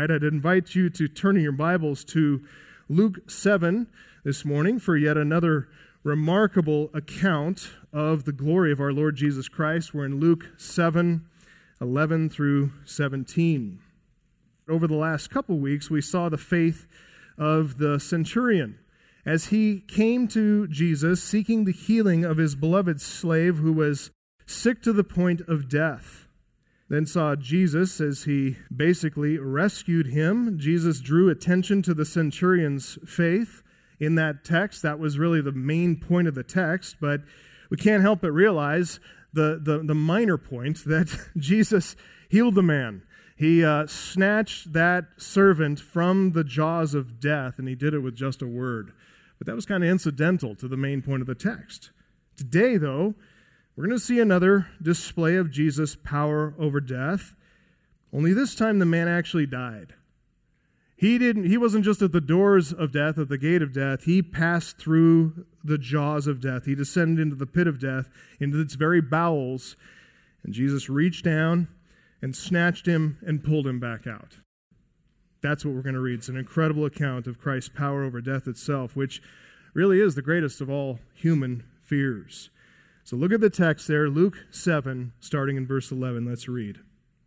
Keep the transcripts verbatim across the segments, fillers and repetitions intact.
right, I'd invite you to turn in your Bibles to Luke seven this morning for yet another remarkable account of the glory of our Lord Jesus Christ. We're in Luke seven, eleven through seventeen. Over the last couple weeks, we saw the faith of the centurion as he came to Jesus seeking the healing of his beloved slave who was sick to the point of death. Then saw Jesus as he basically rescued him. Jesus drew attention to the centurion's faith in that text. That was really the main point of the text, but we can't help but realize the, the, the minor point that Jesus healed the man. He uh, snatched that servant from the jaws of death, and he did it with just a word. But that was kind of incidental to the main point of the text. Today, though, we're going to see another display of Jesus' power over death, only this time the man actually died. He didn't. He wasn't just at the doors of death, at the gate of death. He passed through the jaws of death. He descended into the pit of death, into its very bowels, and Jesus reached down and snatched him and pulled him back out. That's what we're going to read. It's an incredible account of Christ's power over death itself, which really is the greatest of all human fears. So look at the text there, Luke seven, starting in verse eleven. Let's read.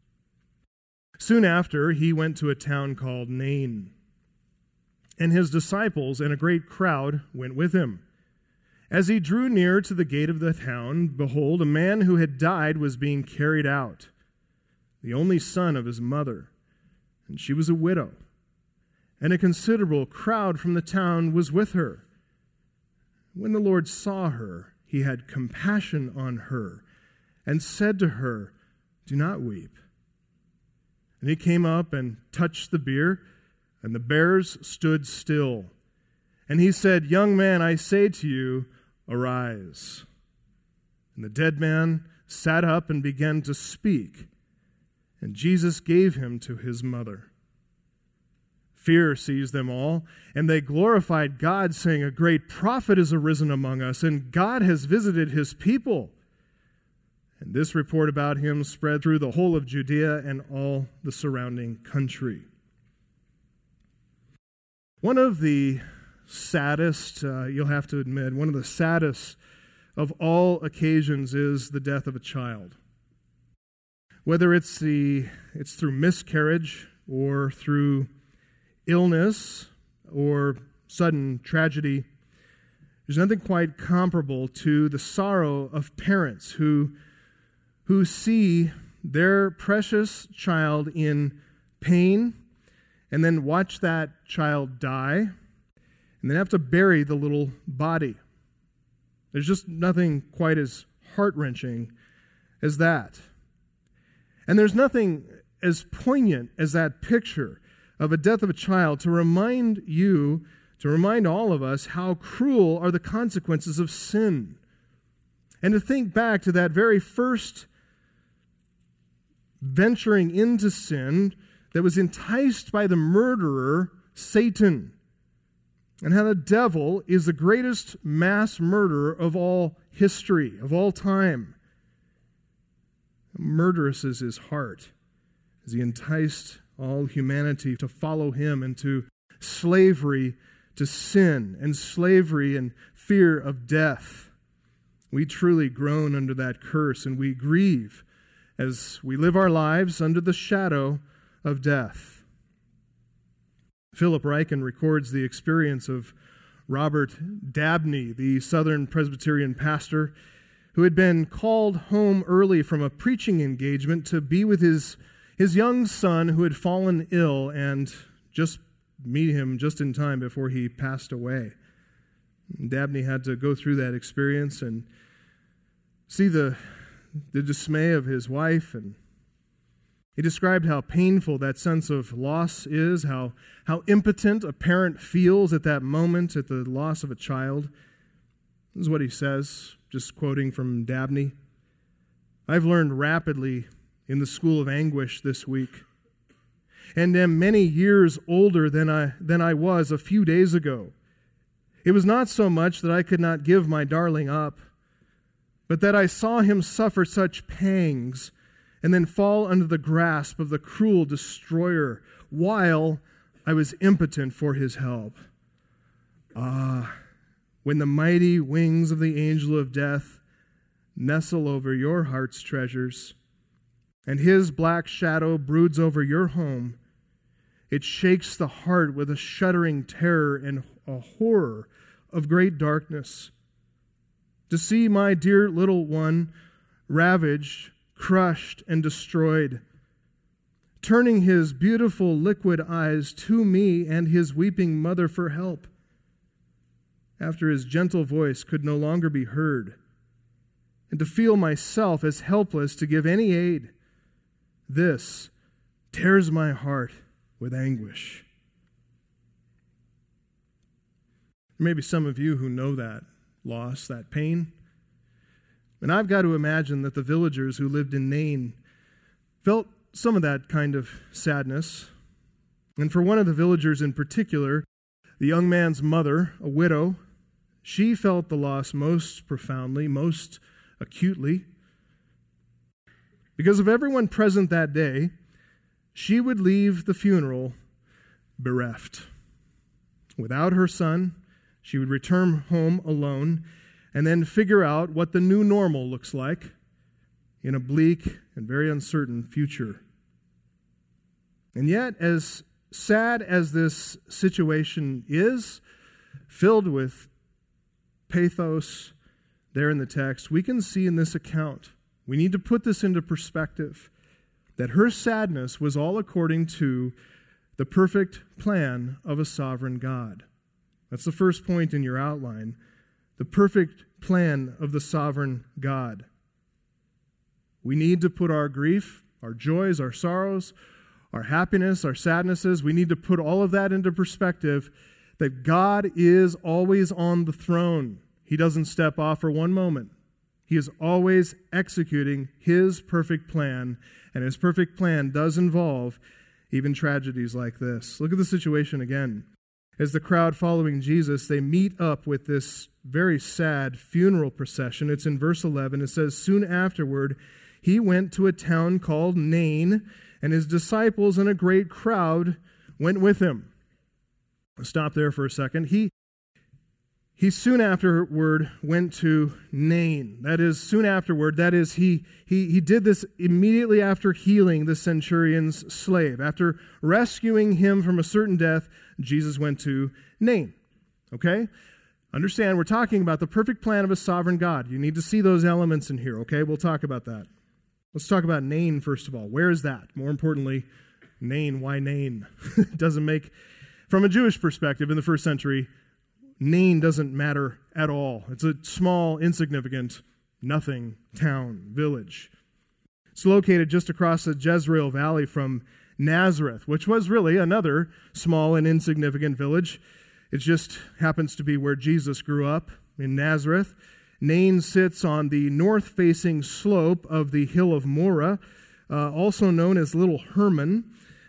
Soon after, he went to a town called Nain, and his disciples and a great crowd went with him. As he drew near to the gate of the town, behold, a man who had died was being carried out, the only son of his mother, and she was a widow, and a considerable crowd from the town was with her. When the Lord saw her, he had compassion on her and said to her, "Do not weep." And he came up and touched the bier, and the bearers stood still. And he said, "Young man, I say to you, arise." And the dead man sat up and began to speak, and Jesus gave him to his mother. Fear seized them all, and they glorified God, saying, "A great prophet is arisen among us, and God has visited his people." And this report about him spread through the whole of Judea and all the surrounding country. One of the saddest, uh, you'll have to admit, one of the saddest of all occasions is the death of a child. Whether it's the it's through miscarriage or through illness or sudden tragedy, there's nothing quite comparable to the sorrow of parents who, who see their precious child in pain and then watch that child die and then have to bury the little body. There's just nothing quite as heart-wrenching as that. And there's nothing as poignant as that picture of a death of a child to remind you, to remind all of us how cruel are the consequences of sin. And to think back to that very first venturing into sin that was enticed by the murderer, Satan, and how the devil is the greatest mass murderer of all history, of all time. Murderous is his heart as he enticed all humanity to follow him into slavery to sin and slavery and fear of death. We truly groan under that curse, and we grieve as we live our lives under the shadow of death. Philip Ryken records the experience of Robert Dabney, the Southern Presbyterian pastor, who had been called home early from a preaching engagement to be with his His young son who had fallen ill and just meet him just in time before he passed away. Dabney had to go through that experience and see the, the dismay of his wife, and he described how painful that sense of loss is, how, how impotent a parent feels at that moment at the loss of a child. This is what he says, just quoting from Dabney. "I've learned rapidly in the school of anguish this week, and am many years older than I than I was a few days ago. It was not so much that I could not give my darling up, but that I saw him suffer such pangs and then fall under the grasp of the cruel destroyer, while I was impotent for his help. Ah, when the mighty wings of the angel of death nestle over your heart's treasures, and his black shadow broods over your home, it shakes the heart with a shuddering terror and a horror of great darkness. To see my dear little one ravaged, crushed, and destroyed, turning his beautiful liquid eyes to me and his weeping mother for help, after his gentle voice could no longer be heard, and to feel myself as helpless to give any aid, this tears my heart with anguish. There may be some of you who know that loss, that pain. And I've got to imagine that the villagers who lived in Nain felt some of that kind of sadness. And for one of the villagers in particular, the young man's mother, a widow, she felt the loss most profoundly, most acutely. Because of everyone present that day, she would leave the funeral bereft. Without her son, she would return home alone and then figure out what the new normal looks like in a bleak and very uncertain future. And yet, as sad as this situation is, filled with pathos there in the text, we can see in this account, we need to put this into perspective, that her sadness was all according to the perfect plan of a sovereign God. That's the first point in your outline, the perfect plan of the sovereign God. We need to put our grief, our joys, our sorrows, our happiness, our sadnesses, we need to put all of that into perspective, that God is always on the throne. He doesn't step off for one moment. He is always executing his perfect plan, and his perfect plan does involve even tragedies like this. Look at the situation again. As the crowd following Jesus, they meet up with this very sad funeral procession. It's in verse eleven. It says, "Soon afterward, he went to a town called Nain, and his disciples and a great crowd went with him." I'll stop there for a second. He He soon afterward went to Nain. That is, soon afterward, that is, he, he, he did this immediately after healing the centurion's slave. After rescuing him from a certain death, Jesus went to Nain. Okay? Understand, we're talking about the perfect plan of a sovereign God. You need to see those elements in here, okay? We'll talk about that. Let's talk about Nain, first of all. Where is that? More importantly, Nain. Why Nain? It doesn't make, from a Jewish perspective in the first century, Nain doesn't matter at all. It's a small, insignificant, nothing town, village. It's located just across the Jezreel Valley from Nazareth, which was really another small and insignificant village. It just happens to be where Jesus grew up, in Nazareth. Nain sits on the north-facing slope of the hill of Moreh, uh, also known as Little Hermon.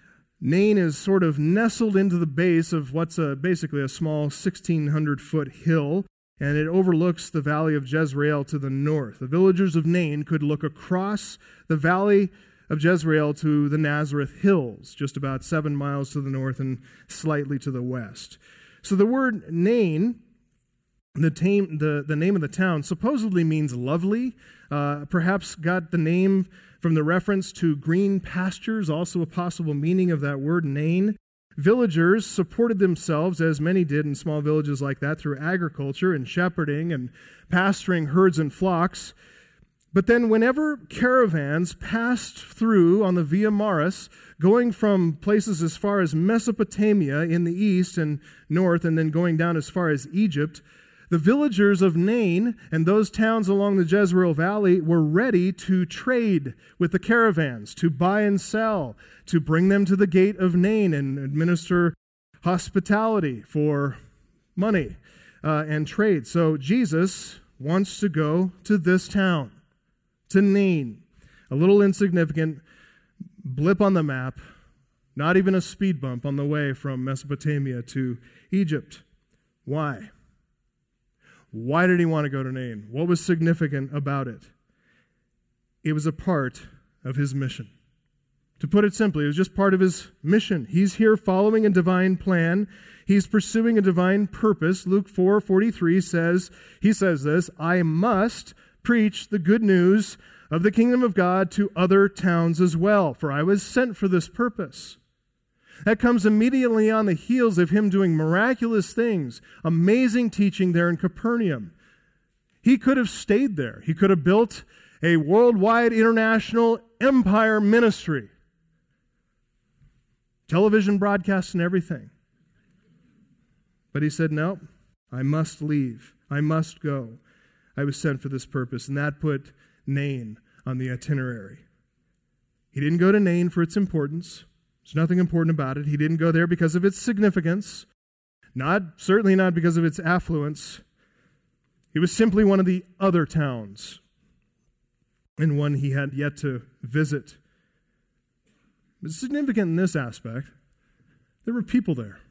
Nain is sort of nestled into the base of what's a, basically a small sixteen hundred foot hill, and it overlooks the valley of Jezreel to the north. The villagers of Nain could look across the valley of Jezreel to the Nazareth Hills, just about seven miles to the north and slightly to the west. So the word Nain, the, tame, the, the name of the town, supposedly means lovely, uh, perhaps got the name from the reference to green pastures, also a possible meaning of that word, Nain. Villagers supported themselves, as many did in small villages like that, through agriculture and shepherding and pasturing herds and flocks. But then whenever caravans passed through on the Via Maris, going from places as far as Mesopotamia in the east and north, and then going down as far as Egypt, the villagers of Nain and those towns along the Jezreel Valley were ready to trade with the caravans, to buy and sell, to bring them to the gate of Nain and administer hospitality for money uh, and trade. So Jesus wants to go to this town, to Nain, a little insignificant blip on the map, not even a speed bump on the way from Mesopotamia to Egypt. Why? Why did he want to go to Nain? What was significant about it? It was a part of his mission. To put it simply, it was just part of his mission. He's here following a divine plan. He's pursuing a divine purpose. Luke four forty-three says, he says this, I must preach the good news of the kingdom of God to other towns as well, for I was sent for this purpose. That comes immediately on the heels of him doing miraculous things, amazing teaching there in Capernaum. He could have stayed there. He could have built a worldwide international empire ministry. Television broadcasts and everything. But he said, no, I must leave. I must go. I was sent for this purpose. And that put Nain on the itinerary. He didn't go to Nain for its importance. There's nothing important about it. He didn't go there because of its significance. Not, certainly not because of its affluence. It was simply one of the other towns, and one he had yet to visit. It's significant in this aspect. There were people there.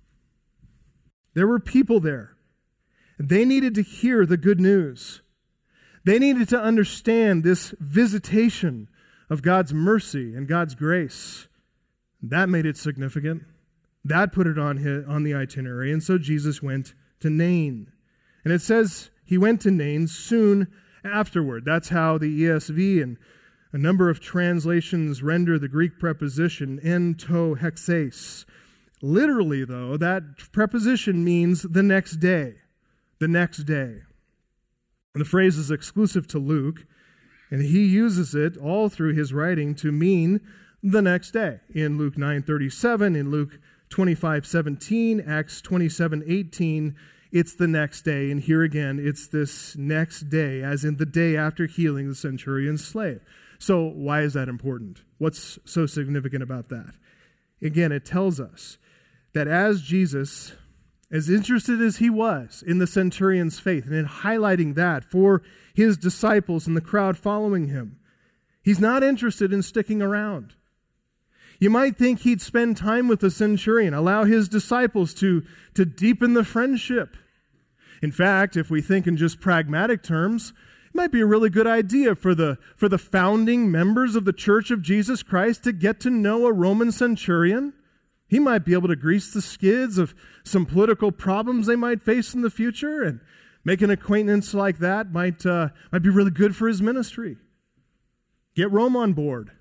There were people there. They needed to hear the good news. They needed to understand this visitation of God's mercy and God's grace. That made it significant. That put it on his, on the itinerary. And so Jesus went to Nain. And it says he went to Nain soon afterward. That's how the E S V and a number of translations render the Greek preposition en to hexes. Literally, though, that preposition means the next day. The next day. And the phrase is exclusive to Luke, and he uses it all through his writing to mean the next day. In Luke nine thirty-seven, in Luke twenty-five seventeen, Acts twenty-seven eighteen, it's the next day. And here again, it's this next day, as in the day after healing the centurion's slave. So why is that important? What's so significant about that? Again, it tells us that as Jesus, as interested as he was in the centurion's faith and in highlighting that for his disciples and the crowd following him, he's not interested in sticking around. You might think he'd spend time with the centurion, allow his disciples to, to deepen the friendship. In fact, if we think in just pragmatic terms, it might be a really good idea for the, for the founding members of the Church of Jesus Christ to get to know a Roman centurion. He might be able to grease the skids of some political problems they might face in the future, and make an acquaintance like that might, uh, might be really good for his ministry. Get Rome on board.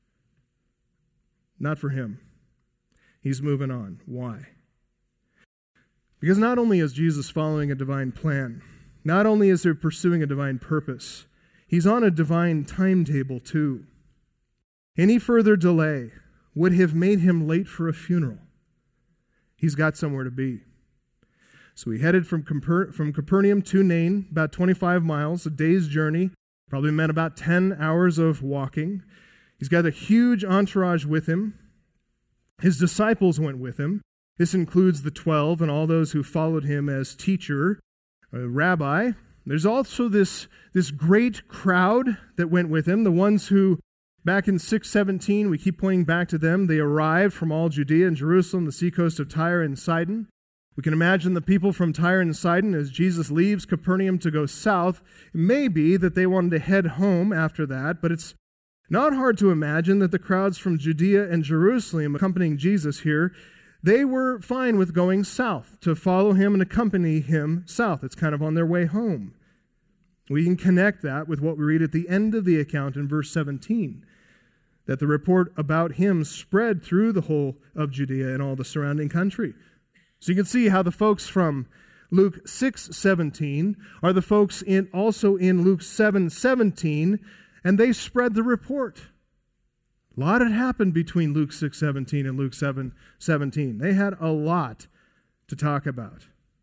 Not for him. He's moving on. Why? Because not only is Jesus following a divine plan, not only is he pursuing a divine purpose, he's on a divine timetable too. Any further delay would have made him late for a funeral. He's got somewhere to be. So he headed from, Caper- from Capernaum to Nain, about twenty-five miles, a day's journey, probably meant about ten hours of walking. He's got a huge entourage with him. His disciples went with him. This includes the twelve and all those who followed him as teacher, a rabbi. There's also this, this great crowd that went with him, the ones who, back in six seventeen, we keep pointing back to them, they arrived from all Judea and Jerusalem, the seacoast of Tyre and Sidon. We can imagine the people from Tyre and Sidon as Jesus leaves Capernaum to go south. It may be that they wanted to head home after that, but it's not hard to imagine that the crowds from Judea and Jerusalem accompanying Jesus here, they were fine with going south to follow him and accompany him south. It's kind of on their way home. We can connect that with what we read at the end of the account in verse seventeen, that the report about him spread through the whole of Judea and all the surrounding country. So you can see how the folks from Luke six seventeen are the folks in also in Luke seven seventeen, and they spread the report. A lot had happened between Luke six seventeen and Luke seven seventeen. They had a lot to talk about.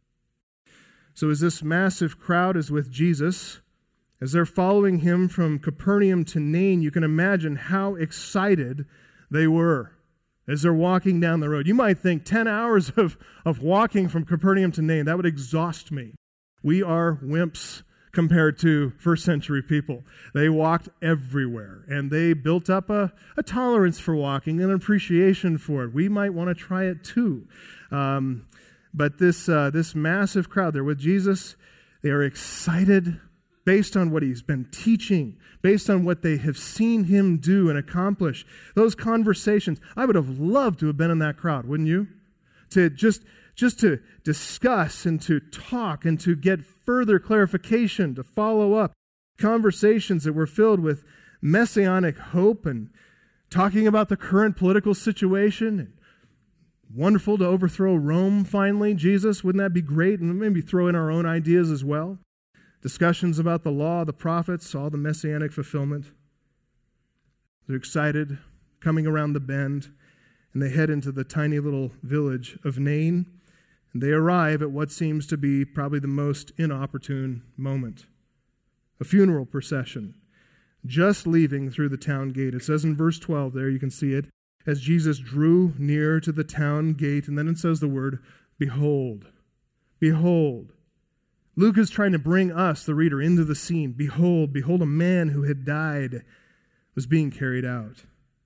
So as this massive crowd is with Jesus, as they're following him from Capernaum to Nain, you can imagine how excited they were as they're walking down the road. You might think ten hours of, of walking from Capernaum to Nain, that would exhaust me. We are wimps compared to first century people. They walked everywhere, and they built up a, a tolerance for walking and an appreciation for it. We might want to try it too. Um, but this, uh, this massive crowd, they're with Jesus. They are excited. based on what he's been teaching, based on what they have seen him do and accomplish. Those conversations, I would have loved to have been in that crowd, wouldn't you? To just, just to discuss and to talk and to get further clarification, to follow up. Conversations that were filled with messianic hope and talking about the current political situation. Wonderful to overthrow Rome finally, Jesus. Wouldn't that be great? And maybe throw in our own ideas as well. Discussions about the law, the prophets, all the messianic fulfillment. They're excited, coming around the bend, and they head into the tiny little village of Nain, and they arrive at what seems to be probably the most inopportune moment. A funeral procession, just leaving through the town gate. It says in verse twelve there, you can see it, as Jesus drew near to the town gate, and then it says the word, behold, behold. Luke is trying to bring us, the reader, into the scene. Behold, behold, a man who had died was being carried out.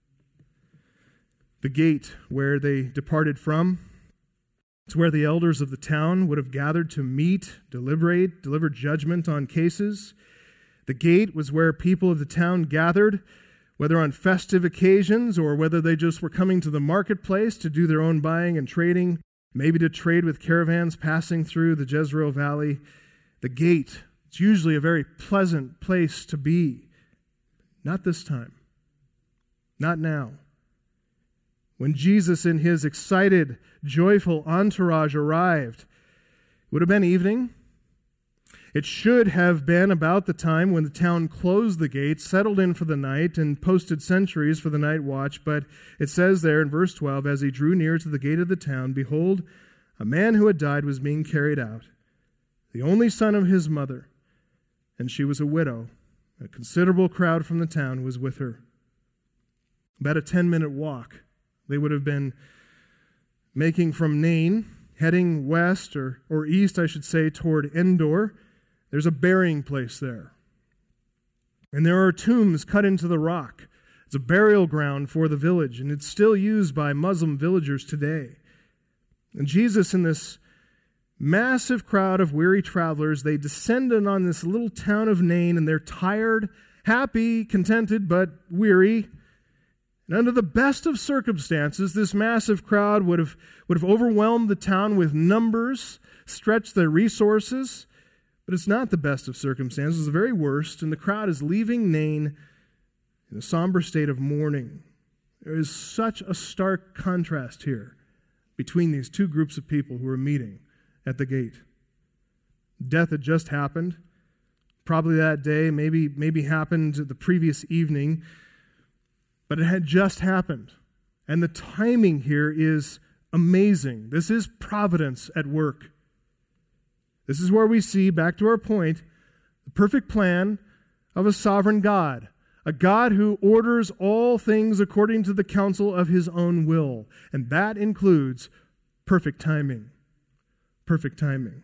The gate where they departed from, it's where the elders of the town would have gathered to meet, deliberate, deliver judgment on cases. The gate was where people of the town gathered, whether on festive occasions or whether they just were coming to the marketplace to do their own buying and trading, maybe to trade with caravans passing through the Jezreel Valley. The gate, it's usually a very pleasant place to be. Not this time. Not now. When Jesus in his excited, joyful entourage arrived, it would have been evening. It should have been about the time when the town closed the gates, settled in for the night, and posted sentries for the night watch. But it says there in verse twelve, as he drew near to the gate of the town, behold, a man who had died was being carried out, the only son of his mother, and she was a widow. A considerable crowd from the town was with her. About a ten-minute walk they would have been making from Nain, heading west, or, or east, I should say, toward Endor. There's a burying place there. And there are tombs cut into the rock. It's a burial ground for the village, and it's still used by Muslim villagers today. And Jesus and this massive crowd of weary travelers, they descended on this little town of Nain, and they're tired, happy, contented, but weary. And under the best of circumstances, this massive crowd would have, would have overwhelmed the town with numbers, stretched their resources. But it's not the best of circumstances, it's the very worst, and the crowd is leaving Nain in a somber state of mourning. There is such a stark contrast here between these two groups of people who are meeting at the gate. Death had just happened, probably that day, maybe, maybe happened the previous evening, but it had just happened. And the timing here is amazing. This is providence at work. This is where we see, back to our point, the perfect plan of a sovereign God, a God who orders all things according to the counsel of his own will, and that includes perfect timing. Perfect timing.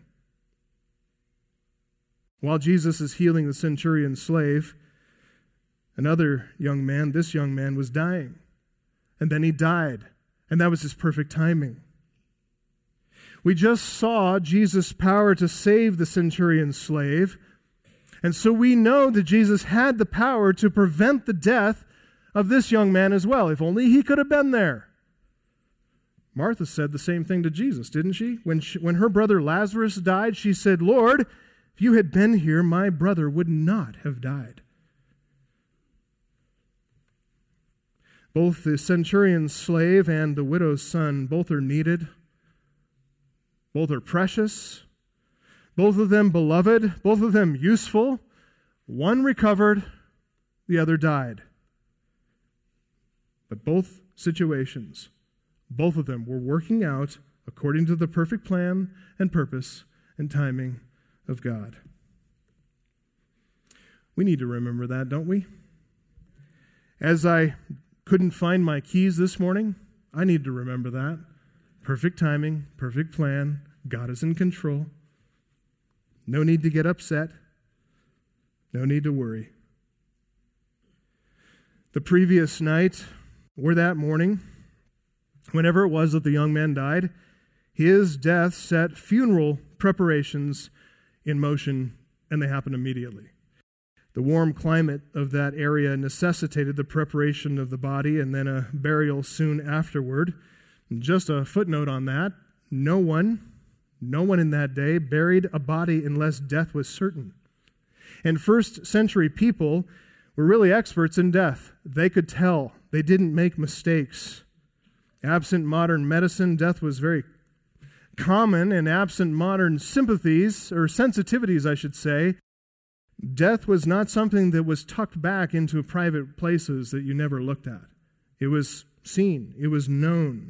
While Jesus is healing the centurion's slave, another young man, this young man, was dying, and then he died, and that was his perfect timing. We just saw Jesus' power to save the centurion's slave, and so we know that Jesus had the power to prevent the death of this young man as well, if only he could have been there. Martha said the same thing to Jesus, didn't she? When, she, when her brother Lazarus died, she said, Lord, if you had been here, my brother would not have died. Both the centurion's slave and the widow's son, both are needed. Both are precious. Both of them beloved. Both of them useful. One recovered, the other died. But both situations, both of them were working out according to the perfect plan and purpose and timing of God. We need to remember that, don't we? As I couldn't find my keys this morning, I need to remember that. Perfect timing, perfect plan. God is in control. No need to get upset. No need to worry. The previous night, or that morning, whenever it was that the young man died, his death set funeral preparations in motion, and they happened immediately. The warm climate of that area necessitated the preparation of the body and then a burial soon afterward. And just a footnote on that, no one, no one in that day buried a body unless death was certain. And first century people were really experts in death. They could tell. They didn't make mistakes. Absent modern medicine, death was very common, and absent modern sympathies, or sensitivities, I should say, death was not something that was tucked back into private places that you never looked at. It was seen. It was known.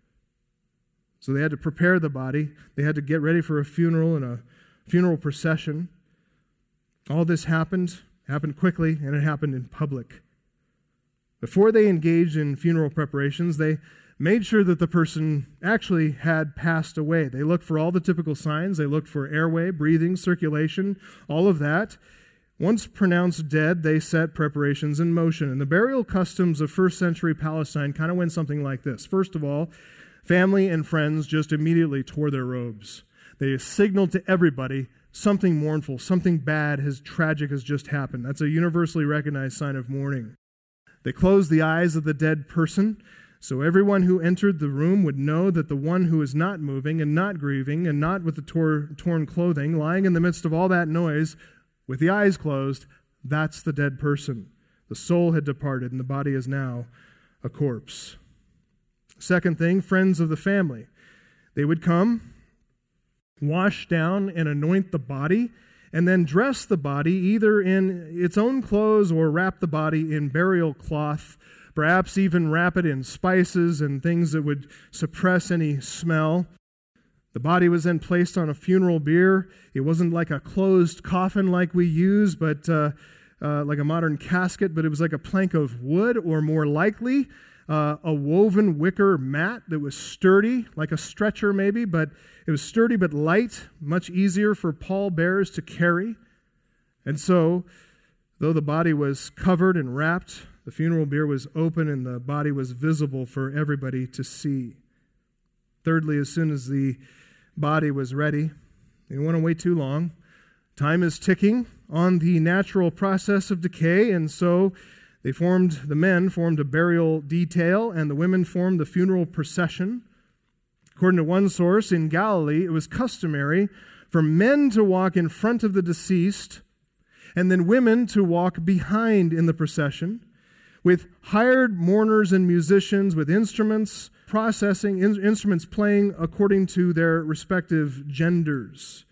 So they had to prepare the body. They had to get ready for a funeral and a funeral procession. All this happened, happened quickly, and it happened in public. Before they engaged in funeral preparations, they made sure that the person actually had passed away. They looked for all the typical signs. They looked for airway, breathing, circulation, all of that. Once pronounced dead, they set preparations in motion. And the burial customs of first century Palestine kind of went something like this. First of all, family and friends just immediately tore their robes. They signaled to everybody something mournful, something bad, as tragic has just happened. That's a universally recognized sign of mourning. They closed the eyes of the dead person, so everyone who entered the room would know that the one who is not moving and not grieving and not with the tor- torn clothing, lying in the midst of all that noise, with the eyes closed, that's the dead person. The soul had departed, and the body is now a corpse. Second thing, friends of the family. They would come, wash down and anoint the body, and then dress the body either in its own clothes or wrap the body in burial cloth, perhaps even wrap it in spices and things that would suppress any smell. The body was then placed on a funeral bier. It wasn't like a closed coffin like we use, but uh, uh, like a modern casket, but it was like a plank of wood, or more likely, uh, a woven wicker mat that was sturdy, like a stretcher maybe, but it was sturdy but light, much easier for pallbearers to carry. And so, though the body was covered and wrapped, the funeral bier was open and the body was visible for everybody to see. Thirdly, as soon as the body was ready, they didn't want to wait too long. Time is ticking on the natural process of decay, and so they formed, the men formed a burial detail, and the women formed the funeral procession. According to one source, in Galilee, it was customary for men to walk in front of the deceased, and then women to walk behind in the procession, with hired mourners and musicians, with instruments processing, in, instruments playing according to their respective genders.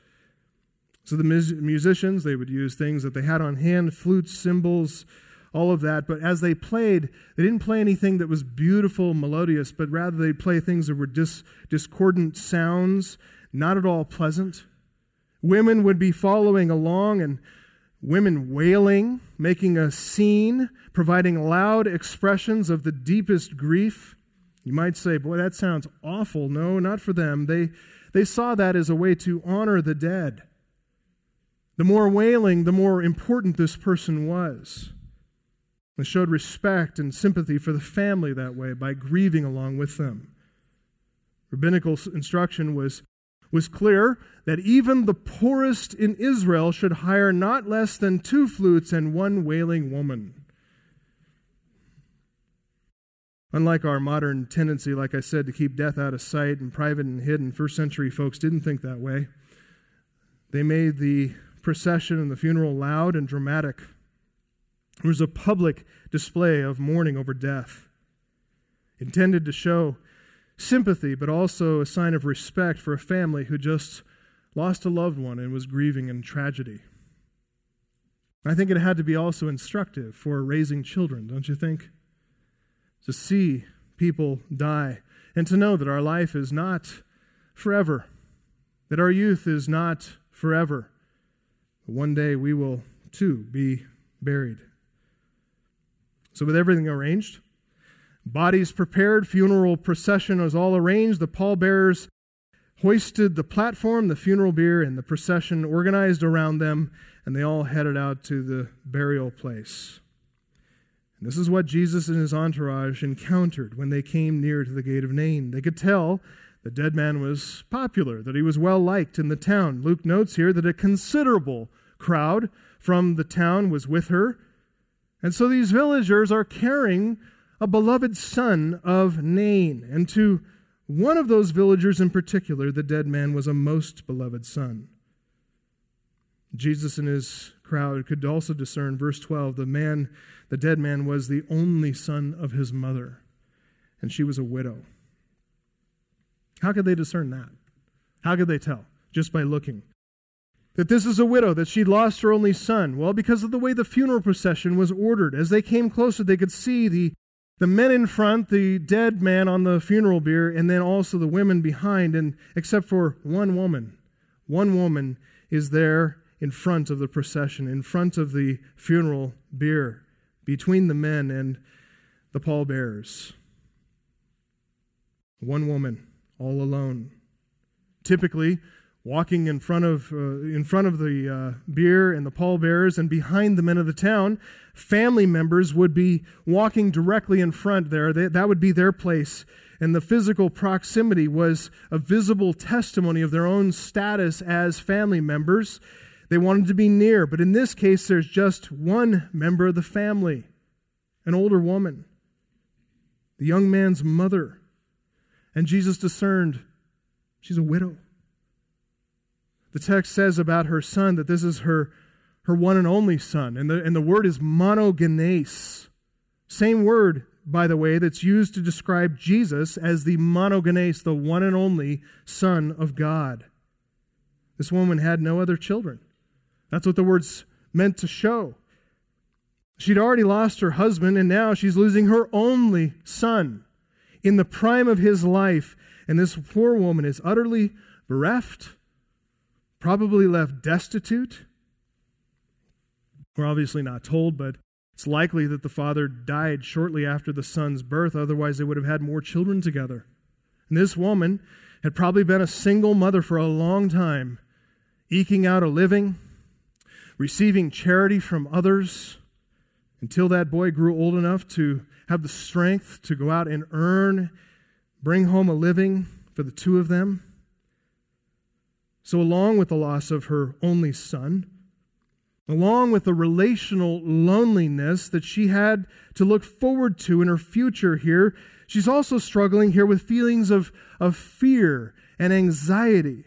So the mus- musicians, they would use things that they had on hand, flutes, cymbals, all of that. But as they played, they didn't play anything that was beautiful, melodious, but rather they play things that were dis- discordant sounds, not at all pleasant. Women would be following along, and women wailing, making a scene, providing loud expressions of the deepest grief. You might say, boy, that sounds awful. No, not for them. They, they saw that as a way to honor the dead. The more wailing, the more important this person was. They showed respect and sympathy for the family that way by grieving along with them. Rabbinical instruction was, was clear that even the poorest in Israel should hire not less than two flutes and one wailing woman. Unlike our modern tendency, like I said, to keep death out of sight and private and hidden, first century folks didn't think that way. They made the procession and the funeral loud and dramatic. It was a public display of mourning over death, intended to show sympathy, but also a sign of respect for a family who just lost a loved one and was grieving in tragedy. I think it had to be also instructive for raising children, don't you think? To see people die and to know that our life is not forever, that our youth is not forever. One day we will too be buried. So with everything arranged, bodies prepared, funeral procession was all arranged, the pallbearers hoisted the platform, the funeral bier, and the procession organized around them, and they all headed out to the burial place. And this is what Jesus and his entourage encountered when they came near to the gate of Nain. They could tell the dead man was popular, that he was well liked in the town. Luke notes here that a considerable crowd from the town was with her. And so these villagers are carrying a beloved son of Nain. And to one of those villagers in particular, the dead man was a most beloved son. Jesus and his crowd could also discern, verse twelve, the man, the dead man was the only son of his mother, and she was a widow. How could they discern that? How could they tell? Just by looking. That this is a widow, that she'd lost her only son. Well, because of the way the funeral procession was ordered. As they came closer, they could see the, the men in front, the dead man on the funeral bier, and then also the women behind, and except for one woman. One woman is there in front of the procession, in front of the funeral bier, between the men and the pallbearers. One woman, all alone. Typically, walking in front of uh, in front of the uh, bier and the pallbearers, and behind the men of the town, family members would be walking directly in front there. They, that would be their place. And the physical proximity was a visible testimony of their own status as family members. They wanted to be near, but in this case, there's just one member of the family, an older woman, the young man's mother. And Jesus discerned she's a widow. The text says about her son that this is her, her one and only son, and the, and the word is monogenes. Same word, by the way, that's used to describe Jesus as the monogenes, the one and only Son of God. This woman had no other children. That's what the word's meant to show. She'd already lost her husband, and now she's losing her only son in the prime of his life. And this poor woman is utterly bereft, probably left destitute. We're obviously not told, but it's likely that the father died shortly after the son's birth. Otherwise, they would have had more children together. And this woman had probably been a single mother for a long time, eking out a living, receiving charity from others, until that boy grew old enough to have the strength to go out and earn, bring home a living for the two of them. So along with the loss of her only son, along with the relational loneliness that she had to look forward to in her future here, she's also struggling here with feelings of, of fear and anxiety.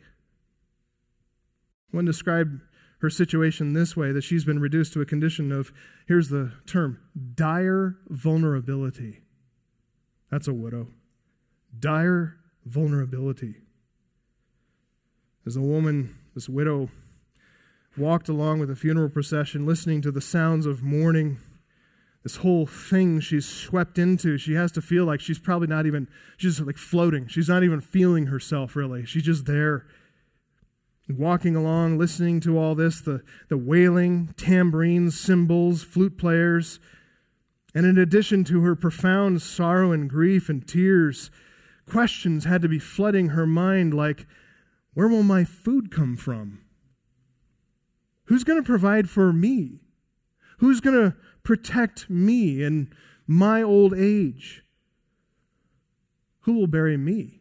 One described her situation this way, that she's been reduced to a condition of, here's the term, dire vulnerability. That's a widow. Dire vulnerability. As the woman, this widow, walked along with the funeral procession, listening to the sounds of mourning, this whole thing she's swept into, she has to feel like she's probably not even, she's like floating. She's not even feeling herself, really. She's just there. Walking along, listening to all this, the, the wailing, tambourines, cymbals, flute players. And in addition to her profound sorrow and grief and tears, questions had to be flooding her mind like, where will my food come from? Who's going to provide for me? Who's going to protect me in my old age? Who will bury me?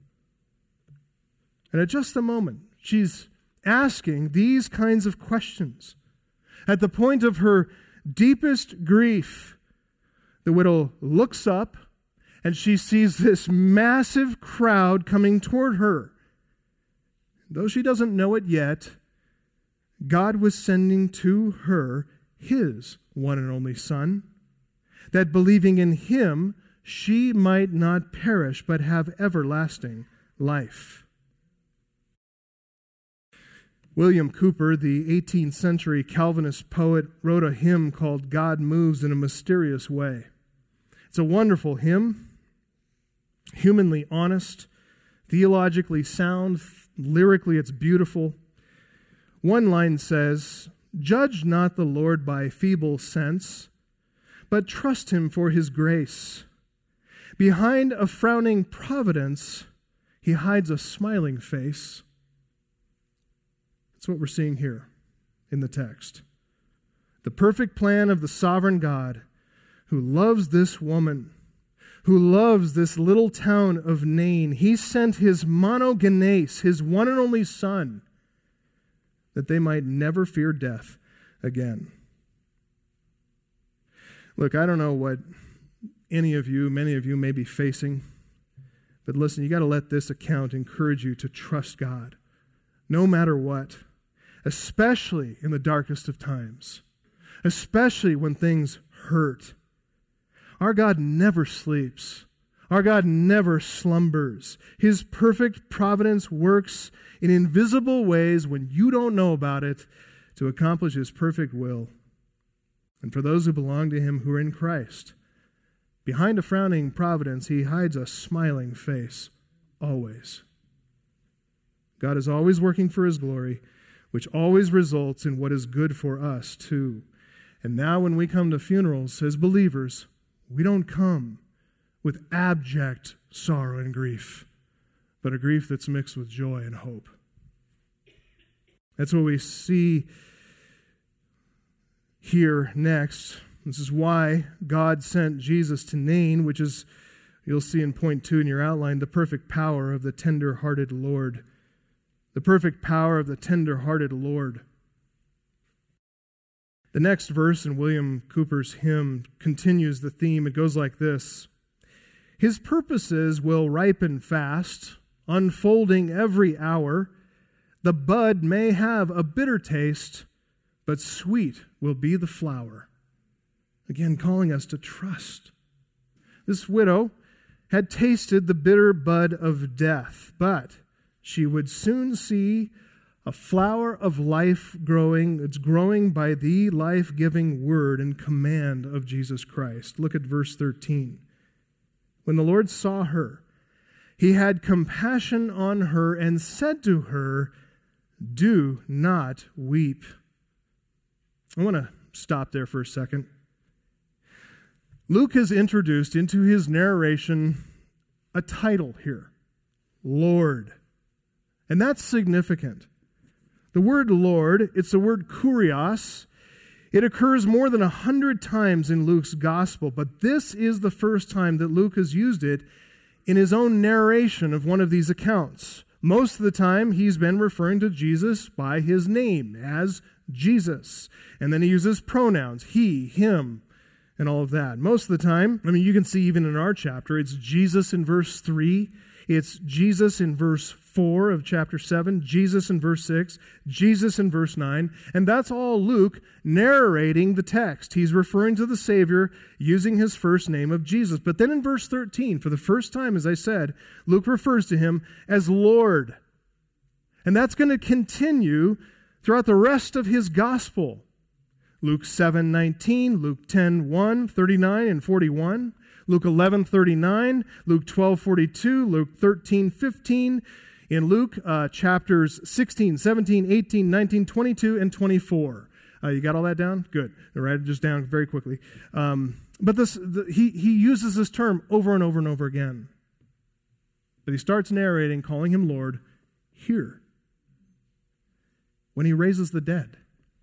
And at just the moment, she's asking these kinds of questions. At the point of her deepest grief, the widow looks up and she sees this massive crowd coming toward her. Though she doesn't know it yet, God was sending to her His one and only Son, that believing in Him, she might not perish but have everlasting life. William Cowper, the eighteenth century Calvinist poet, wrote a hymn called God Moves in a Mysterious Way. It's a wonderful hymn, humanly honest, theologically sound, lyrically it's beautiful. One line says, "Judge not the Lord by feeble sense, but trust Him for His grace. Behind a frowning providence, He hides a smiling face." That's what we're seeing here in the text. The perfect plan of the sovereign God who loves this woman, who loves this little town of Nain. He sent His monogenes, His one and only Son, that they might never fear death again. Look, I don't know what any of you, many of you may be facing, but listen, you got to let this account encourage you to trust God, no matter what, especially in the darkest of times, especially when things hurt. Our God never sleeps. Our God never slumbers. His perfect providence works in invisible ways when you don't know about it to accomplish His perfect will. And for those who belong to Him who are in Christ, behind a frowning providence, He hides a smiling face, always. God is always working for His glory, which always results in what is good for us too. And now when we come to funerals as believers, we don't come with abject sorrow and grief, but a grief that's mixed with joy and hope. That's what we see here next. This is why God sent Jesus to Nain, which is, you'll see in point two in your outline, the perfect power of the tender-hearted Lord. The perfect power of the tender-hearted Lord. The next verse in William Cooper's hymn continues the theme. It goes like this: His purposes will ripen fast, unfolding every hour. The bud may have a bitter taste, but sweet will be the flower. Again, calling us to trust. This widow had tasted the bitter bud of death, but she would soon see a flower of life growing. It's growing by the life-giving word and command of Jesus Christ. Look at verse thirteen. When the Lord saw her, He had compassion on her and said to her, "Do not weep." I want to stop there for a second. Luke has introduced into his narration a title here, Lord. And that's significant. The word Lord, it's the word kurios. It occurs more than a hundred times in Luke's gospel, but this is the first time that Luke has used it in his own narration of one of these accounts. Most of the time, he's been referring to Jesus by his name, as Jesus. And then he uses pronouns, he, him, and all of that. Most of the time, I mean, you can see even in our chapter, it's Jesus in verse three, it's Jesus in verse four of chapter seven, Jesus in verse six, Jesus in verse nine, and that's all Luke narrating the text. He's referring to the Savior using his first name of Jesus. But then in verse thirteen, for the first time, as I said, Luke refers to him as Lord. And that's going to continue throughout the rest of his gospel. Luke seven nineteen, Luke ten one, thirty-nine and forty-one, Luke eleven thirty-nine, Luke twelve forty-two, Luke thirteen fifteen, in Luke uh, chapters sixteen, seventeen, eighteen, nineteen, twenty-two, and twenty-four. Uh, you got all that down? Good. I'll write it just down very quickly. Um, but this, the, he, he uses this term over and over and over again. But he starts narrating, calling him Lord, here, when he raises the dead.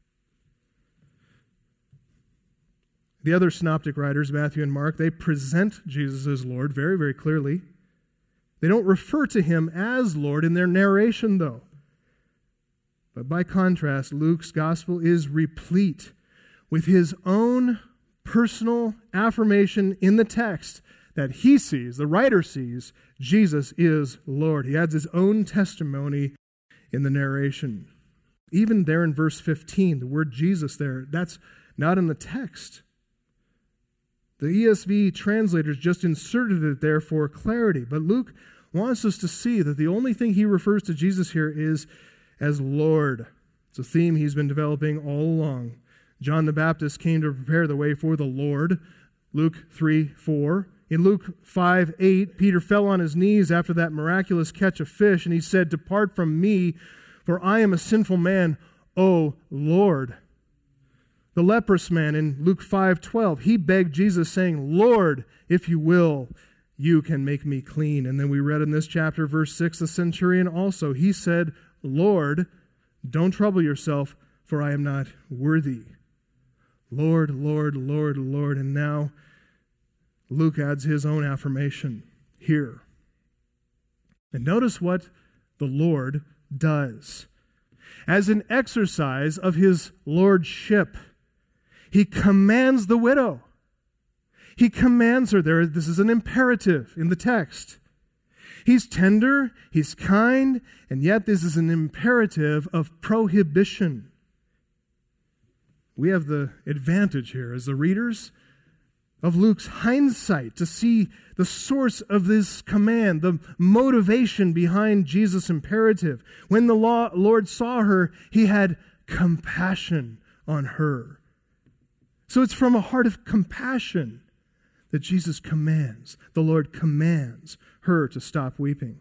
The other synoptic writers, Matthew and Mark, they present Jesus as Lord very, very clearly. They don't refer to him as Lord in their narration, though. But by contrast, Luke's gospel is replete with his own personal affirmation in the text that he sees, the writer sees, Jesus is Lord. He adds his own testimony in the narration. Even there in verse fifteen, the word Jesus there, that's not in the text. The E S V translators just inserted it there for clarity. But Luke wants us to see that the only thing he refers to Jesus here is as Lord. It's a theme he's been developing all along. John the Baptist came to prepare the way for the Lord, Luke three four. In Luke five eight, Peter fell on his knees after that miraculous catch of fish, and he said, "Depart from me, for I am a sinful man, O Lord." The leprous man in Luke five twelve, he begged Jesus saying, "Lord, if you will, you can make me clean." And then we read in this chapter, verse six, the centurion also, he said, "Lord, don't trouble yourself, for I am not worthy." Lord, Lord, Lord, Lord. And now Luke adds his own affirmation here. And notice what the Lord does. as an exercise of his lordship. He commands the widow. He commands her. There, this is an imperative in the text. He's tender, he's kind, and yet this is an imperative of prohibition. We have the advantage here as the readers of Luke's hindsight to see the source of this command, the motivation behind Jesus' imperative. When the law, Lord saw her, he had compassion on her. So it's from a heart of compassion that Jesus commands, the Lord commands her to stop weeping.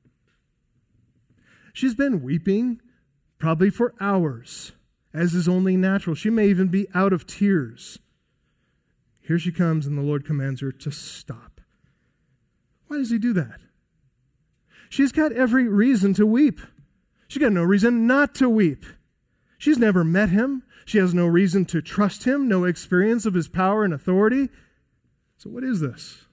She's been weeping probably for hours, as is only natural. She may even be out of tears. Here she comes, and the Lord commands her to stop. Why does he do that? She's got every reason to weep. She's got no reason not to weep. She's never met him. She has no reason to trust him, no experience of his power and authority. So what is this?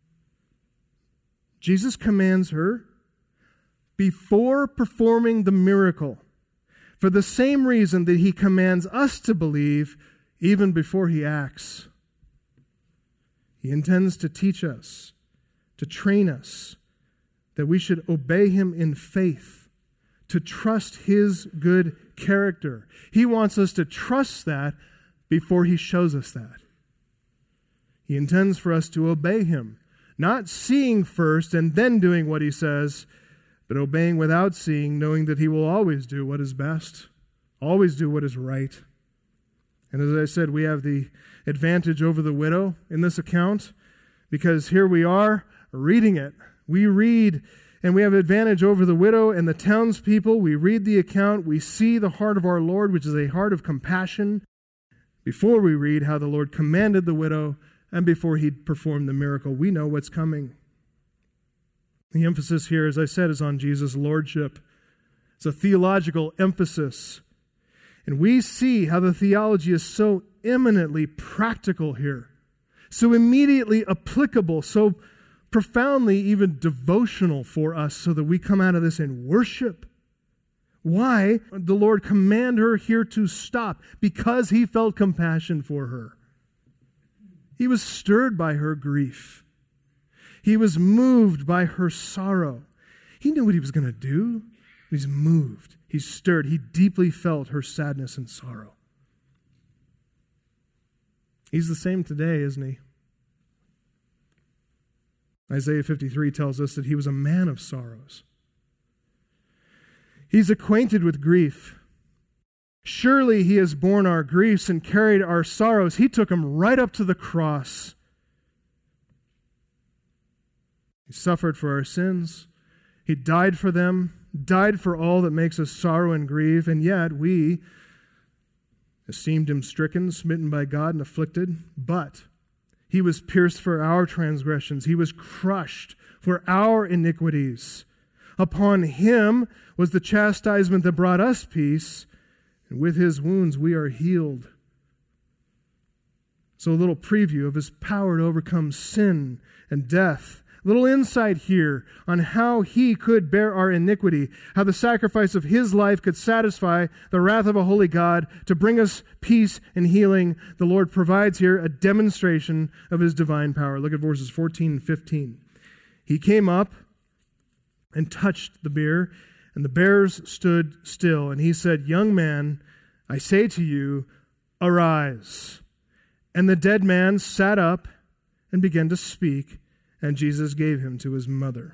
Jesus commands her before performing the miracle for the same reason that he commands us to believe even before he acts. He intends to teach us, to train us, that we should obey him in faith, to trust his good character. He wants us to trust that before he shows us that. He intends for us to obey him, not seeing first and then doing what he says, but obeying without seeing, knowing that he will always do what is best, always do what is right. And as I said, we have the advantage over the widow in this account, because here we are reading it. We read, and we have advantage over the widow and the townspeople. We read the account. We see the heart of our Lord, which is a heart of compassion, before we read how the Lord commanded the widow and before he performed the miracle. We know what's coming. The emphasis here, as I said, is on Jesus' lordship. It's a theological emphasis. And we see how the theology is so eminently practical here, so immediately applicable, so profoundly even devotional for us, so that we come out of this in worship. Why did the Lord command her here to stop? Because he felt compassion for her. He was stirred by her grief. He was moved by her sorrow. He knew what he was going to do. He's moved. He's stirred. He deeply felt her sadness and sorrow. He's the same today, isn't he? Isaiah fifty-three tells us that he was a man of sorrows. He's acquainted with grief. Surely he has borne our griefs and carried our sorrows. He took them right up to the cross. He suffered for our sins. He died for them, died for all that makes us sorrow and grieve, and yet we esteemed him stricken, smitten by God, and afflicted. But he was pierced for our transgressions. He was crushed for our iniquities. Upon him was the chastisement that brought us peace, and with his wounds we are healed. So a little preview of his power to overcome sin and death. A little insight here on how he could bear our iniquity, how the sacrifice of his life could satisfy the wrath of a holy God to bring us peace and healing. The Lord provides here a demonstration of his divine power. Look at verses fourteen and fifteen. He came up and touched the bier, and the bears stood still. And he said, "Young man, I say to you, arise." And the dead man sat up and began to speak, and Jesus gave him to his mother.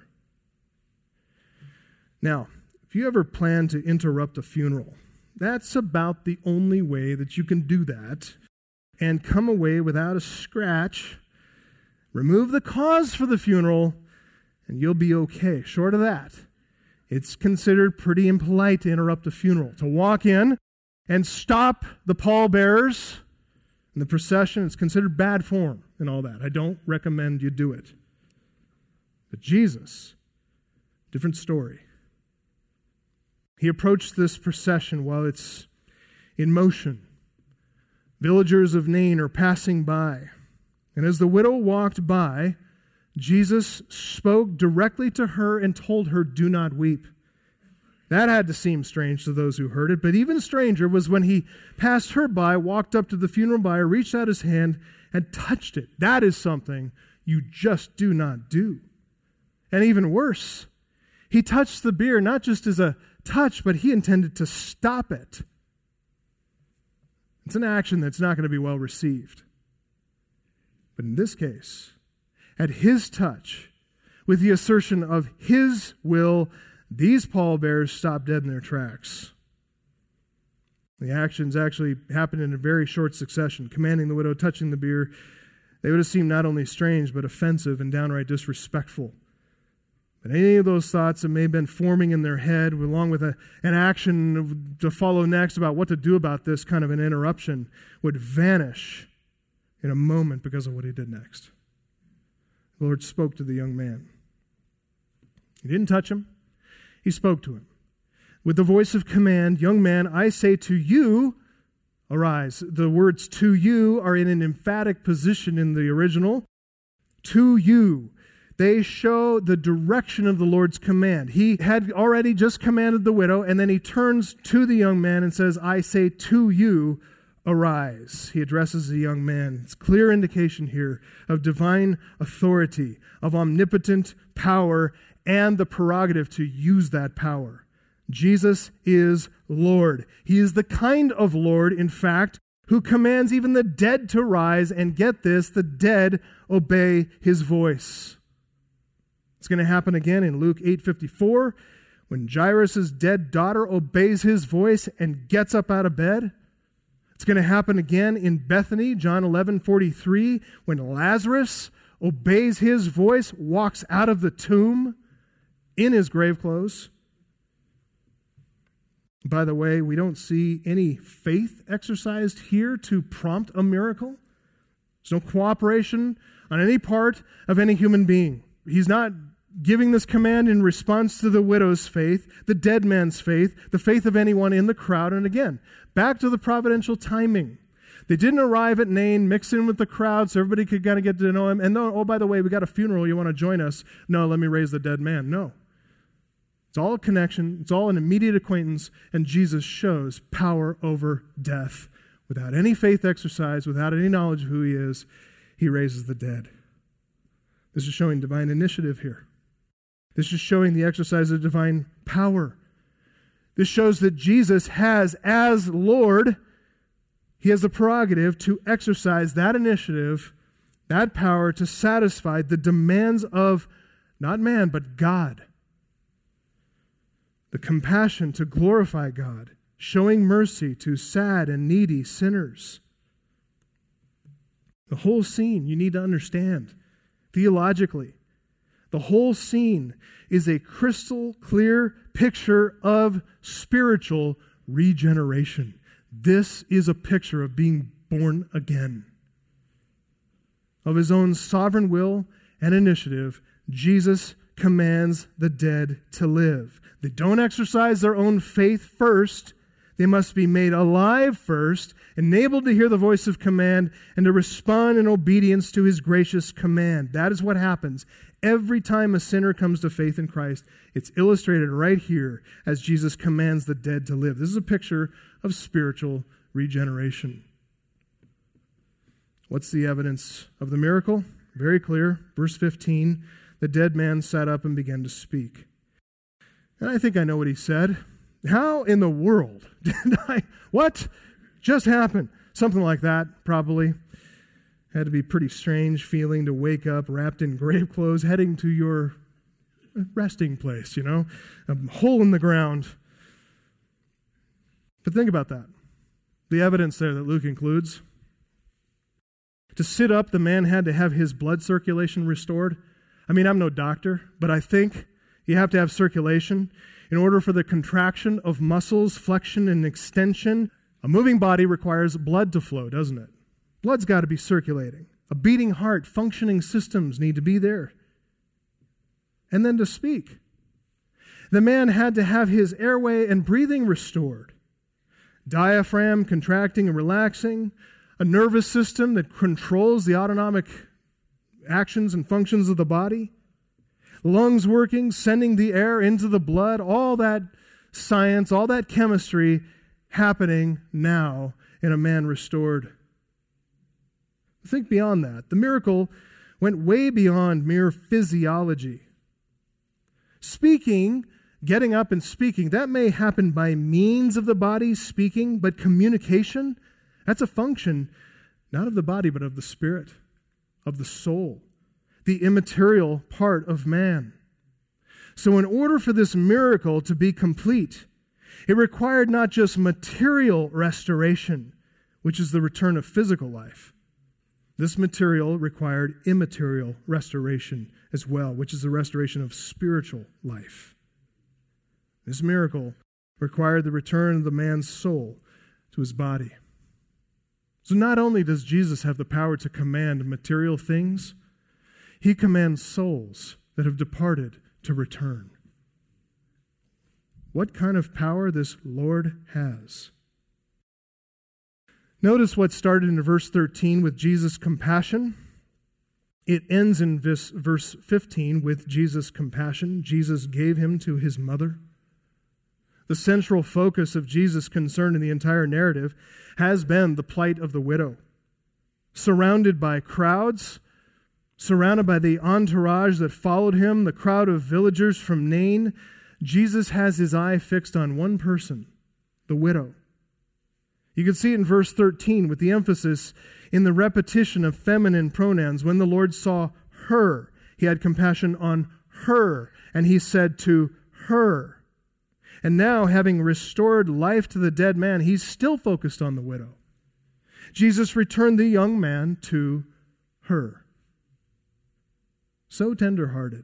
Now, if you ever plan to interrupt a funeral, that's about the only way that you can do that and come away without a scratch. Remove the cause for the funeral, and you'll be okay. Short of that, it's considered pretty impolite to interrupt a funeral, to walk in and stop the pallbearers and the procession. It's considered bad form and all that. I don't recommend you do it. But Jesus, different story. He approached this procession while it's in motion. Villagers of Nain are passing by. And as the widow walked by, Jesus spoke directly to her and told her, "Do not weep." That had to seem strange to those who heard it, but even stranger was when he passed her by, walked up to the funeral bier, reached out his hand, and touched it. That is something you just do not do. And even worse, he touched the bier not just as a touch, but he intended to stop it. It's an action that's not going to be well received. But in this case, at his touch, with the assertion of his will, these pallbearers stopped dead in their tracks. The actions actually happened in a very short succession. Commanding the widow, touching the bier, they would have seemed not only strange, but offensive and downright disrespectful. But any of those thoughts that may have been forming in their head, along with a, an action to follow next about what to do about this kind of an interruption, would vanish in a moment because of what he did next. The Lord spoke to the young man. He didn't touch him. He spoke to him. With the voice of command, "Young man, I say to you, arise." The words "to you" are in an emphatic position in the original. To you. They show the direction of the Lord's command. He had already just commanded the widow, and then he turns to the young man and says, "I say to you, arise." He addresses the young man. It's clear indication here of divine authority, of omnipotent power, and the prerogative to use that power. Jesus is Lord. He is the kind of Lord, in fact, who commands even the dead to rise, and get this, the dead obey his voice. It's going to happen again in Luke eight fifty-four, when Jairus' dead daughter obeys his voice and gets up out of bed. It's going to happen again in Bethany, John eleven forty-three, when Lazarus obeys his voice, walks out of the tomb in his grave clothes. By the way, we don't see any faith exercised here to prompt a miracle. There's no cooperation on any part of any human being. He's not giving this command in response to the widow's faith, the dead man's faith, the faith of anyone in the crowd. And again, back to the providential timing. They didn't arrive at Nain, mix in with the crowd so everybody could kind of get to know him. And then, oh, by the way, we got a funeral. You want to join us? No, let me raise the dead man. No. It's all a connection. It's all an immediate acquaintance. And Jesus shows power over death. Without any faith exercise, without any knowledge of who he is, he raises the dead. This is showing divine initiative here. This is showing the exercise of divine power. This shows that Jesus has, as Lord, he has the prerogative to exercise that initiative, that power to satisfy the demands of not man, but God. The compassion to glorify God, showing mercy to sad and needy sinners. The whole scene you need to understand theologically. The whole scene is a crystal clear picture of spiritual regeneration. This is a picture of being born again. Of his own sovereign will and initiative, Jesus commands the dead to live. They don't exercise their own faith first. They must be made alive first, enabled to hear the voice of command, and to respond in obedience to his gracious command. That is what happens every time a sinner comes to faith in Christ. It's illustrated right here as Jesus commands the dead to live. This is a picture of spiritual regeneration. What's the evidence of the miracle? Very clear. Verse fifteen, the dead man sat up and began to speak. And I think I know what he said. How in the world did I, what just happened? Something like that, probably. Had to be a pretty strange feeling to wake up wrapped in grave clothes, heading to your resting place, you know, a hole in the ground. But think about that. The evidence there that Luke includes. To sit up, the man had to have his blood circulation restored. I mean, I'm no doctor, but I think you have to have circulation in order for the contraction of muscles, flexion, and extension. A moving body requires blood to flow, doesn't it? Blood's got to be circulating. A beating heart, functioning systems need to be there. And then to speak. The man had to have his airway and breathing restored. Diaphragm contracting and relaxing. A nervous system that controls the autonomic actions and functions of the body. Lungs working, sending the air into the blood. All that science, all that chemistry happening now in a man restored. Think beyond that. The miracle went way beyond mere physiology. Speaking, getting up and speaking, that may happen by means of the body speaking, but communication, that's a function not of the body, but of the spirit, of the soul, the immaterial part of man. So in order for this miracle to be complete, it required not just material restoration, which is the return of physical life. This material required immaterial restoration as well, which is the restoration of spiritual life. This miracle required the return of the man's soul to his body. So not only does Jesus have the power to command material things, he commands souls that have departed to return. What kind of power this Lord has. Notice what started in verse thirteen with Jesus' compassion. It ends in this verse fifteen with Jesus' compassion. Jesus gave him to his mother. The central focus of Jesus' concern in the entire narrative has been the plight of the widow. Surrounded by crowds, surrounded by the entourage that followed him, the crowd of villagers from Nain, Jesus has his eye fixed on one person, the widow. You can see it in verse thirteen with the emphasis in the repetition of feminine pronouns. When the Lord saw her, he had compassion on her, and he said to her. And now, having restored life to the dead man, he's still focused on the widow. Jesus returned the young man to her. So tender-hearted.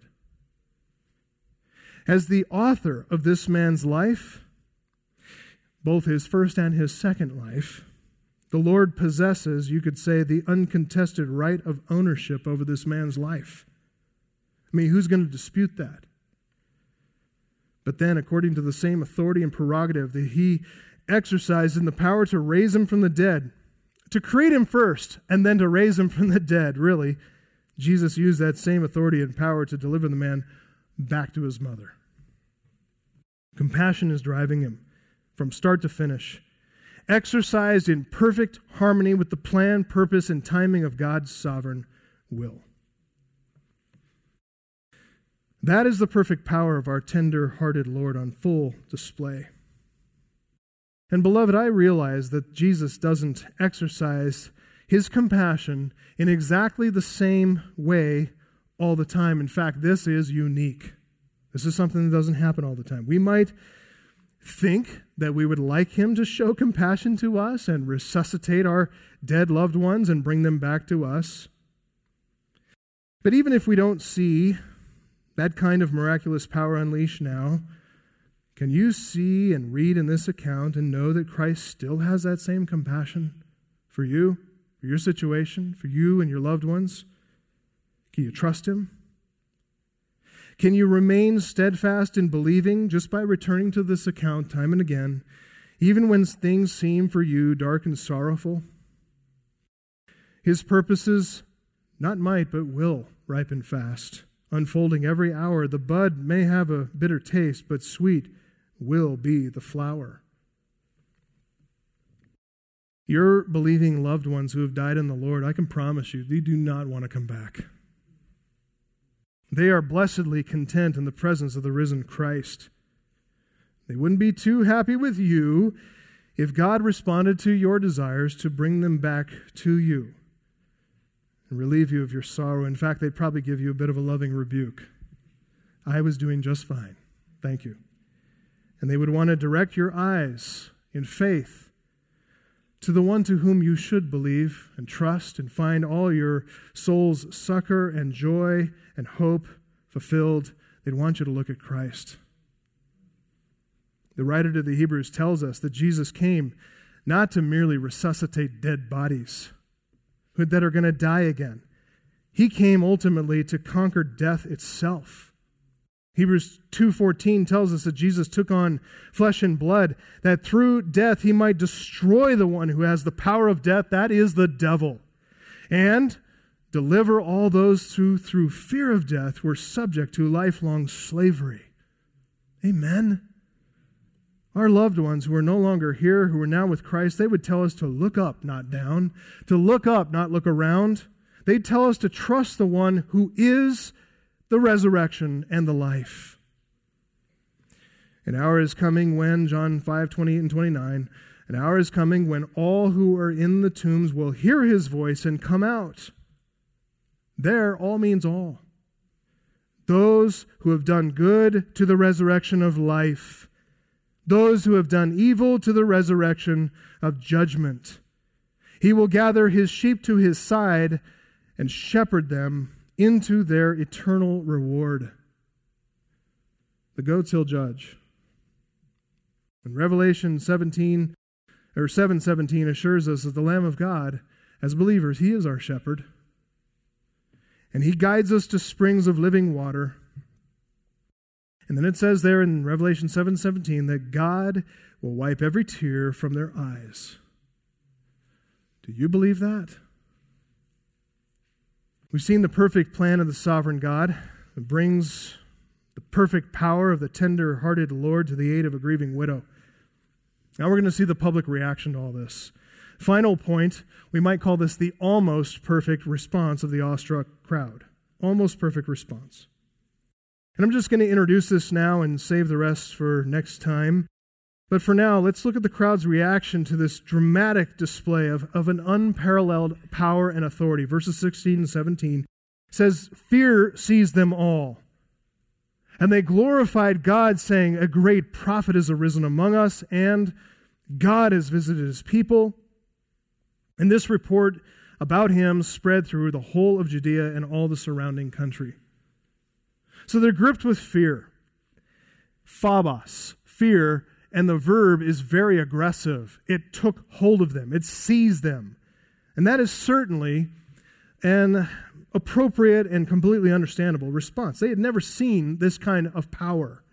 As the author of this man's life, both his first and his second life, the Lord possesses, you could say, the uncontested right of ownership over this man's life. I mean, who's going to dispute that? But then, according to the same authority and prerogative that he exercised in the power to raise him from the dead, to create him first and then to raise him from the dead, really, Jesus used that same authority and power to deliver the man back to his mother. Compassion is driving him from start to finish, exercised in perfect harmony with the plan, purpose, and timing of God's sovereign will. That is the perfect power of our tender-hearted Lord on full display. And beloved, I realize that Jesus doesn't exercise his compassion in exactly the same way all the time. In fact, this is unique. This is something that doesn't happen all the time. We might think that we would like him to show compassion to us and resuscitate our dead loved ones and bring them back to us. But even if we don't see that kind of miraculous power unleashed now, can you see and read in this account and know that Christ still has that same compassion for you, for your situation, for you and your loved ones? Can you trust him? Can you remain steadfast in believing just by returning to this account time and again, even when things seem for you dark and sorrowful? His purposes not might but will ripen fast, unfolding every hour. The bud may have a bitter taste, but sweet will be the flower. Your believing loved ones who have died in the Lord, I can promise you, they do not want to come back. They are blessedly content in the presence of the risen Christ. They wouldn't be too happy with you if God responded to your desires to bring them back to you and relieve you of your sorrow. In fact, they'd probably give you a bit of a loving rebuke. I was doing just fine. Thank you. And they would want to direct your eyes in faith to the one to whom you should believe and trust and find all your soul's succor and joy and hope fulfilled. They'd want you to look at Christ. The writer to the Hebrews tells us that Jesus came not to merely resuscitate dead bodies that are going to die again. He came ultimately to conquer death itself. Hebrews two fourteen tells us that Jesus took on flesh and blood, that through death he might destroy the one who has the power of death, that is the devil, and deliver all those who through fear of death were subject to lifelong slavery. Amen. Our loved ones who are no longer here, who are now with Christ, they would tell us to look up, not down, to look up, not look around. They'd tell us to trust the one who is the resurrection and the life. An hour is coming when, John five, twenty-eight and twenty-nine, an hour is coming when all who are in the tombs will hear his voice and come out. There, all means all. Those who have done good to the resurrection of life. Those who have done evil to the resurrection of judgment. He will gather his sheep to his side and shepherd them into their eternal reward. The goats he'll judge. In Revelation seventeen, or seven seventeen assures us that the Lamb of God, as believers, he is our shepherd. And he guides us to springs of living water. And then it says there in Revelation seven seventeen that God will wipe every tear from their eyes. Do you believe that? We've seen the perfect plan of the sovereign God that brings the perfect power of the tender-hearted Lord to the aid of a grieving widow. Now we're going to see the public reaction to all this. Final point, we might call this the almost perfect response of the awestruck crowd. Almost perfect response. And I'm just going to introduce this now and save the rest for next time. But for now, let's look at the crowd's reaction to this dramatic display of, of an unparalleled power and authority. Verses sixteen and seventeen says, "Fear seized them all. And they glorified God, saying, 'A great prophet is arisen among us, and God has visited his people.' And this report about him spread through the whole of Judea and all the surrounding country." So they're gripped with fear. Phobos, fear, and the verb is very aggressive. It took hold of them. It seized them. And that is certainly an appropriate and completely understandable response. They had never seen this kind of power.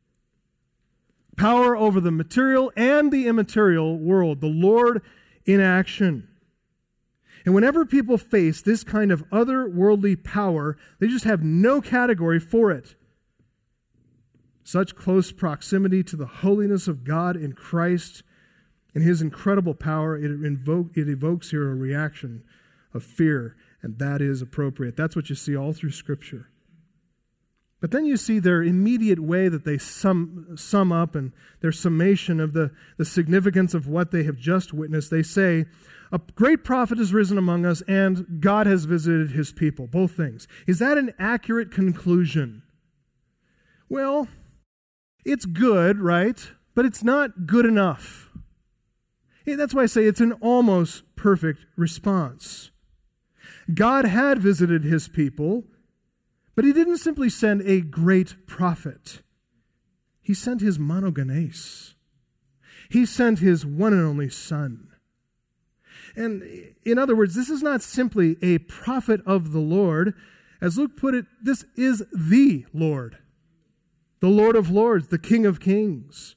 Power over the material and the immaterial world. The Lord in action. And whenever people face this kind of otherworldly power, they just have no category for it. Such close proximity to the holiness of God in Christ and his incredible power, it, invoke, it evokes here a reaction of fear, and that is appropriate. That's what you see all through Scripture. But then you see their immediate way that they sum, sum up and their summation of the, the significance of what they have just witnessed. They say, "A great prophet has risen among us, and God has visited his people." Both things. Is that an accurate conclusion? Well, it's good, right? But it's not good enough. Yeah, that's why I say it's an almost perfect response. God had visited his people, but he didn't simply send a great prophet. He sent his monogenes. He sent his one and only Son. And in other words, this is not simply a prophet of the Lord. As Luke put it, this is the Lord. The Lord of Lords, the King of Kings.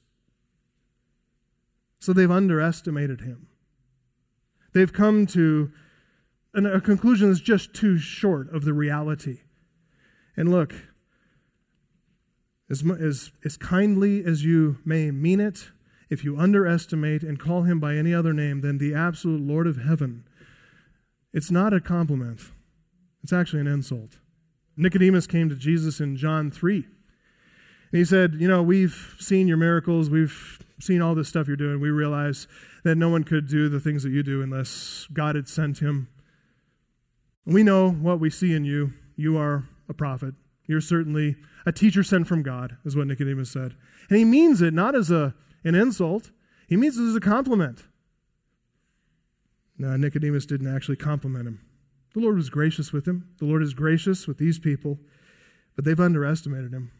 So they've underestimated him. They've come to an, a conclusion that's just too short of the reality. And look, as, as, as kindly as you may mean it, if you underestimate and call him by any other name than the absolute Lord of heaven, it's not a compliment. It's actually an insult. Nicodemus came to Jesus in John three. And he said, you know, we've seen your miracles. We've seen all this stuff you're doing. We realize that no one could do the things that you do unless God had sent him. We know what we see in you. You are a prophet. You're certainly a teacher sent from God, is what Nicodemus said. And he means it not as a an insult. He means it as a compliment. No, Nicodemus didn't actually compliment him. The Lord was gracious with him. The Lord is gracious with these people, but they've underestimated him.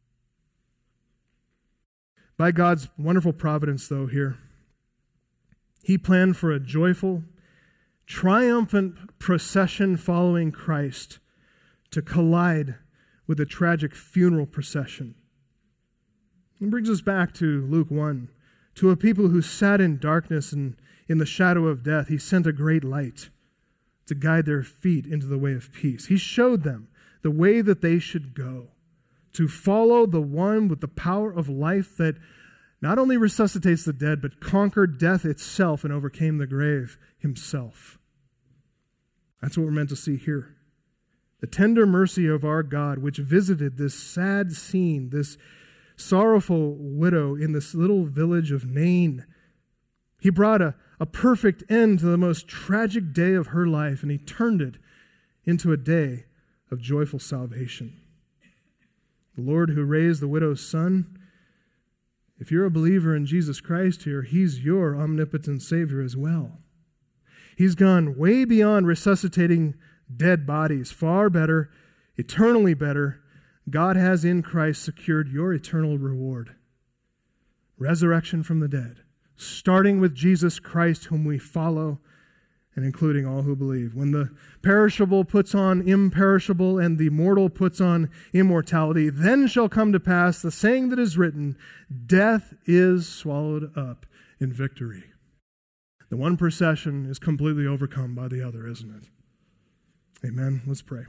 By God's wonderful providence, though, here, he planned for a joyful, triumphant procession following Christ to collide with a tragic funeral procession. It brings us back to Luke one. To a people who sat in darkness and in the shadow of death, he sent a great light to guide their feet into the way of peace. He showed them the way that they should go, to follow the one with the power of life that not only resuscitates the dead, but conquered death itself and overcame the grave himself. That's what we're meant to see here. The tender mercy of our God, which visited this sad scene, this sorrowful widow in this little village of Nain. He brought a, a perfect end to the most tragic day of her life, and he turned it into a day of joyful salvation. The Lord who raised the widow's son, if you're a believer in Jesus Christ here, he's your omnipotent Savior as well. He's gone way beyond resuscitating dead bodies. Far better, eternally better, God has in Christ secured your eternal reward. Resurrection from the dead, starting with Jesus Christ, whom we follow, and including all who believe. When the perishable puts on imperishable and the mortal puts on immortality, then shall come to pass the saying that is written, death is swallowed up in victory. The one procession is completely overcome by the other, isn't it? Amen. Let's pray.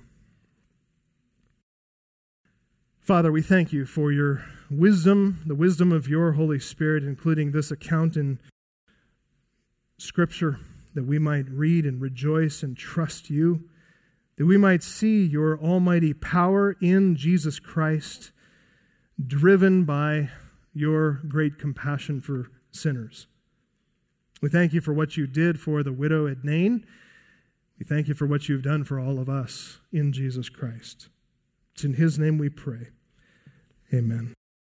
Father, we thank you for your wisdom, the wisdom of your Holy Spirit, including this account in Scripture, that we might read and rejoice and trust you, that we might see your almighty power in Jesus Christ, driven by your great compassion for sinners. We thank you for what you did for the widow at Nain. We thank you for what you've done for all of us in Jesus Christ. It's in his name we pray. Amen.